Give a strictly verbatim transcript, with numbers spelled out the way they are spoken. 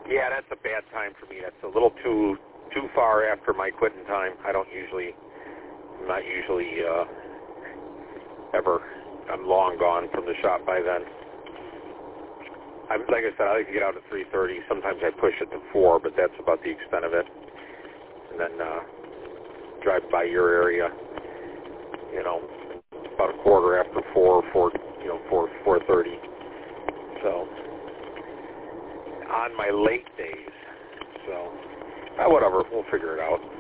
Yeah, that's a bad time for me. That's a little too too far after my quitting time. I don't usually, I'm not usually uh, ever. I'm long gone from the shop by then. I'm, like I said, I like to get out at three thirty. Sometimes I push it to four, but that's about the extent of it. And then uh, drive by your area, you know, about a quarter after four, four, you know, four, four thirty. So on my late days. So uh, whatever, we'll figure it out.